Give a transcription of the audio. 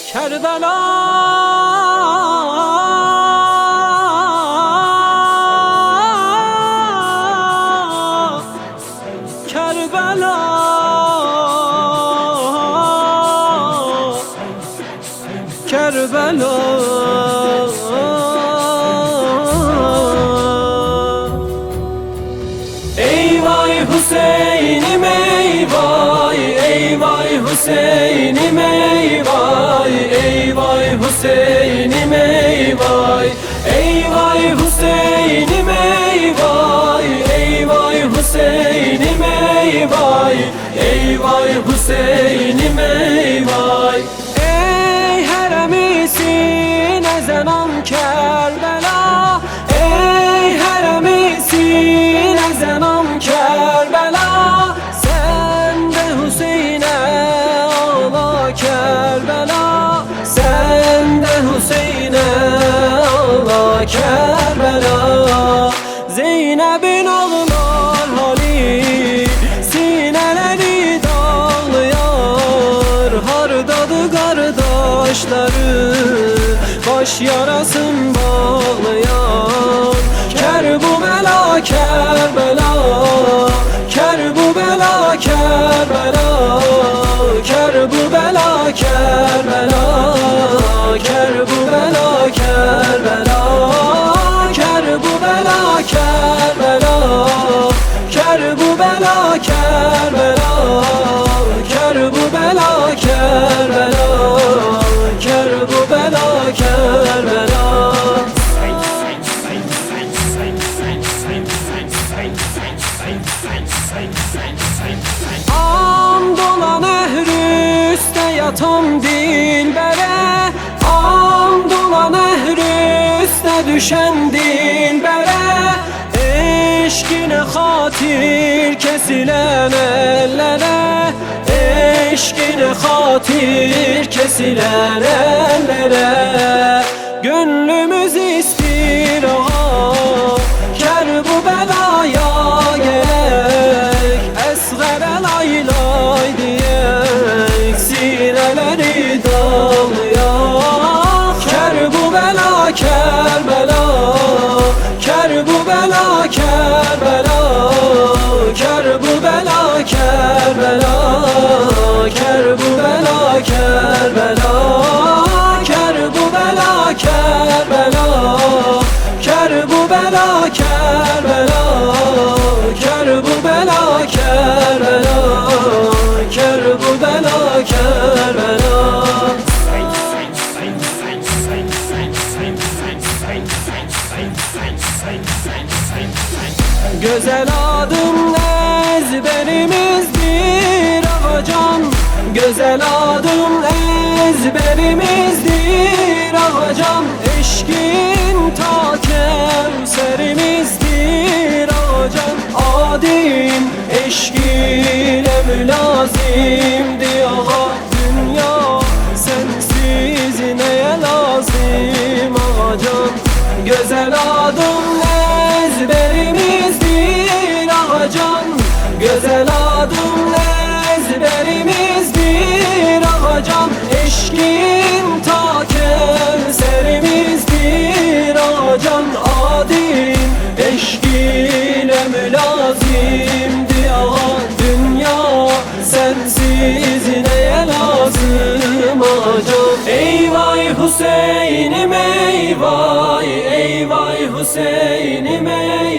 Kerbela, Kerbela, Kerbela. Ey vay Hüseyin'im ey vay, ey vay Hüseyin'im ey vay, ey vay Hüseyin'im ey vay, ey vay Hüseyin'im ey vay, ey vay Hüseyin'im ey vay, ey vay Hüseyin'im ey vay. Ey heremisi nezenan Kerbela, ey heremisi nezenan Kerbela, sen de Hüseyin'e ağla Kerbela, sen de Hüseyin'e ağla Kerbela. Zeynep'in ağlar hali sineleri dağlıyor, hardadı kardeşleri baş yarasın bağlayan. Kerbela, Kerbela, Kerbela, Kerbela, Kerbela, Kerbela, Kerbela, Kerbela, Kerbela, Kerbela, Kerbela, Kerbela, Kerbela, Kerbela, Kerbela, Kerbela. Andola nehri üstte yatan dilbere, Andola nehri üstte düşen dilbere, eşkine hatir kesilen ellere, eşkine hatir kesilen ellere. Gönlümüz istiraha Kerbela'ya gerek, esgere lay lay diyek, sineleri dağlayak. Kerbela, Kerbela, Kerbela, Kerbela, Kerbela, Kerbela, Kerbela, Kerbela, Kerbela, Kerbela, Kerbela, Kerbela, Kerbela, Kerbela, Kerbela, Kerbela. Güzel adım ezberimizdir ağacan, güzel adım ezberimizdir ağacan, eşkin ta Kevserimizdir ağacan. Adin eşkine mülazimdi ağa, dünya sensiz neye lazım ağacan. Güzel adım ezberimizdir ağacan, güzel adım ezberimizdir ağacan, eşkin ta Kevserimizdir ağacan. Adin eşkine mülazimdi ağa, dünya sensiz neye lazım ağacan. Ey vay Hüseyin'im ey vay, ey vay Hüseyin'im ey